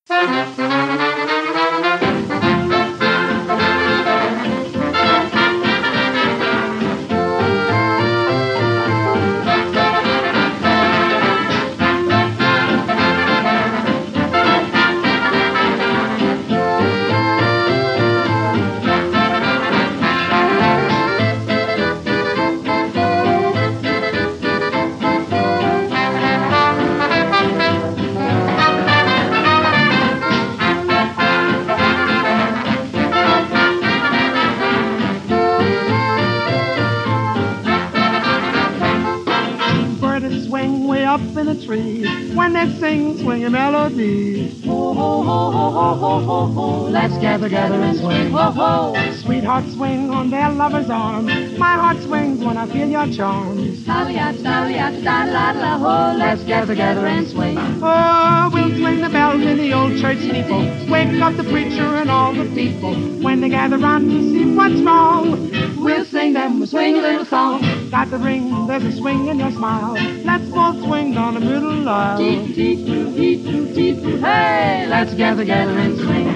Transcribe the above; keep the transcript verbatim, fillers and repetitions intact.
Swing way up in a tree when they sing, swing a melody. Ho, ho, ho, ho, ho, ho, ho, ho. Let's gather, gather and swing. Ho, ho. Sweethearts swing on their lover's arm. My heart swings when I feel your charms. Ho. Let's gather, gather and swing. Oh, we'll swing the bells in the old church steeple. Wake up the preacher and all the people when they gather round to see what's wrong. We'll sing them a swing a little song. Got the ring, there's a swing in your smile. Let's both swing down the middle aisle. Hey, let's gather, gather and swing.